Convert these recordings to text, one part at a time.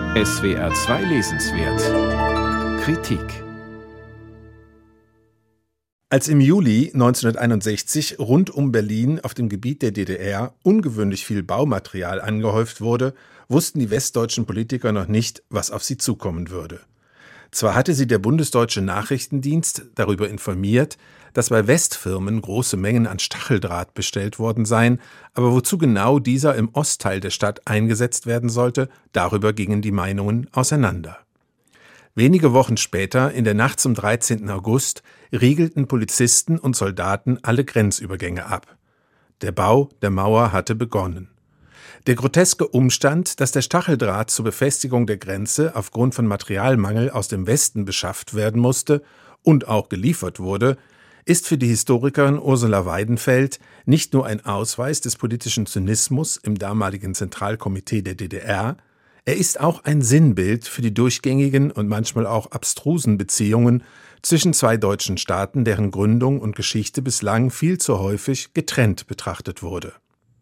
SWR 2 lesenswert Kritik. Als im Juli 1961 rund um Berlin auf dem Gebiet der DDR ungewöhnlich viel Baumaterial angehäuft wurde, wussten die westdeutschen Politiker noch nicht, was auf sie zukommen würde. Zwar hatte sie der bundesdeutsche Nachrichtendienst darüber informiert, dass bei Westfirmen große Mengen an Stacheldraht bestellt worden seien, aber wozu genau dieser im Ostteil der Stadt eingesetzt werden sollte, darüber gingen die Meinungen auseinander. Wenige Wochen später, in der Nacht zum 13. August, riegelten Polizisten und Soldaten alle Grenzübergänge ab. Der Bau der Mauer hatte begonnen. Der groteske Umstand, dass der Stacheldraht zur Befestigung der Grenze aufgrund von Materialmangel aus dem Westen beschafft werden musste und auch geliefert wurde, ist für die Historikerin Ursula Weidenfeld nicht nur ein Ausweis des politischen Zynismus im damaligen Zentralkomitee der DDR, er ist auch ein Sinnbild für die durchgängigen und manchmal auch abstrusen Beziehungen zwischen zwei deutschen Staaten, deren Gründung und Geschichte bislang viel zu häufig getrennt betrachtet wurde.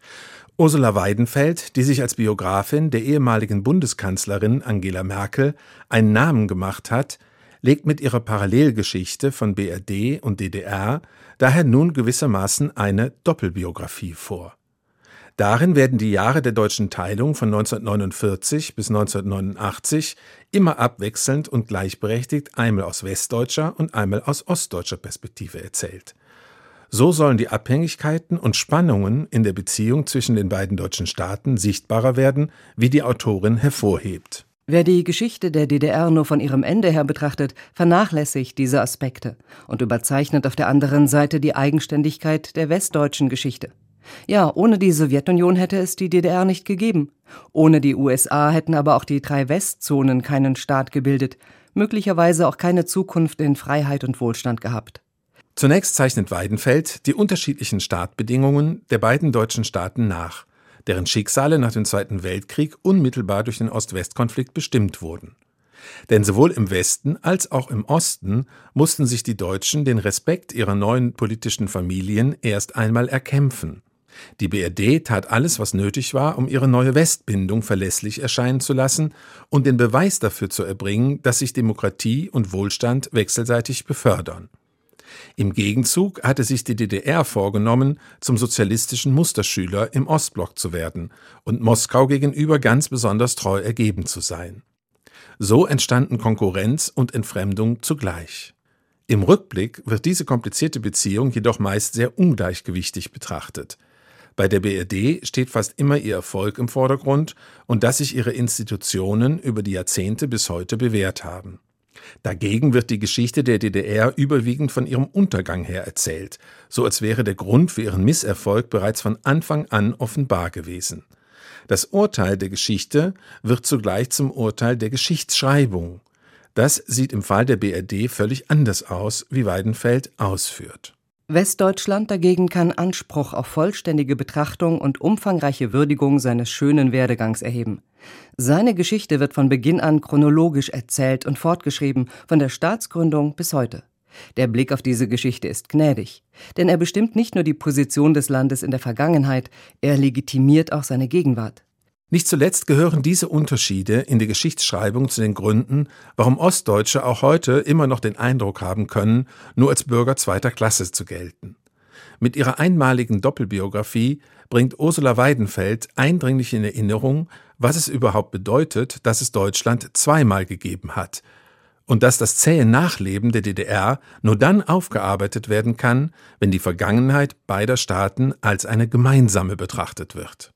Ursula Weidenfeld, die sich als Biografin der ehemaligen Bundeskanzlerin Angela Merkel einen Namen gemacht hat, legt mit ihrer Parallelgeschichte von BRD und DDR daher nun gewissermaßen eine Doppelbiografie vor. Darin werden die Jahre der deutschen Teilung von 1949 bis 1989 immer abwechselnd und gleichberechtigt einmal aus westdeutscher und einmal aus ostdeutscher Perspektive erzählt. So sollen die Abhängigkeiten und Spannungen in der Beziehung zwischen den beiden deutschen Staaten sichtbarer werden, wie die Autorin hervorhebt. Wer die Geschichte der DDR nur von ihrem Ende her betrachtet, vernachlässigt diese Aspekte und überzeichnet auf der anderen Seite die Eigenständigkeit der westdeutschen Geschichte. Ja, ohne die Sowjetunion hätte es die DDR nicht gegeben. Ohne die USA hätten aber auch die 3 Westzonen keinen Staat gebildet, möglicherweise auch keine Zukunft in Freiheit und Wohlstand gehabt. Zunächst zeichnet Weidenfeld die unterschiedlichen Startbedingungen der beiden deutschen Staaten nach, deren Schicksale nach dem Zweiten Weltkrieg unmittelbar durch den Ost-West-Konflikt bestimmt wurden. Denn sowohl im Westen als auch im Osten mussten sich die Deutschen den Respekt ihrer neuen politischen Familien erst einmal erkämpfen. Die BRD tat alles, was nötig war, um ihre neue Westbindung verlässlich erscheinen zu lassen und den Beweis dafür zu erbringen, dass sich Demokratie und Wohlstand wechselseitig befördern. Im Gegenzug hatte sich die DDR vorgenommen, zum sozialistischen Musterschüler im Ostblock zu werden und Moskau gegenüber ganz besonders treu ergeben zu sein. So entstanden Konkurrenz und Entfremdung zugleich. Im Rückblick wird diese komplizierte Beziehung jedoch meist sehr ungleichgewichtig betrachtet. Bei der BRD steht fast immer ihr Erfolg im Vordergrund und dass sich ihre Institutionen über die Jahrzehnte bis heute bewährt haben. Dagegen wird die Geschichte der DDR überwiegend von ihrem Untergang her erzählt, so als wäre der Grund für ihren Misserfolg bereits von Anfang an offenbar gewesen. Das Urteil der Geschichte wird zugleich zum Urteil der Geschichtsschreibung. Das sieht im Fall der BRD völlig anders aus, wie Weidenfeld ausführt. Westdeutschland dagegen kann Anspruch auf vollständige Betrachtung und umfangreiche Würdigung seines schönen Werdegangs erheben. Seine Geschichte wird von Beginn an chronologisch erzählt und fortgeschrieben, von der Staatsgründung bis heute. Der Blick auf diese Geschichte ist gnädig, denn er bestimmt nicht nur die Position des Landes in der Vergangenheit, er legitimiert auch seine Gegenwart. Nicht zuletzt gehören diese Unterschiede in der Geschichtsschreibung zu den Gründen, warum Ostdeutsche auch heute immer noch den Eindruck haben können, nur als Bürger zweiter Klasse zu gelten. Mit ihrer einmaligen Doppelbiografie bringt Ursula Weidenfeld eindringlich in Erinnerung, was es überhaupt bedeutet, dass es Deutschland zweimal gegeben hat und dass das zähe Nachleben der DDR nur dann aufgearbeitet werden kann, wenn die Vergangenheit beider Staaten als eine gemeinsame betrachtet wird.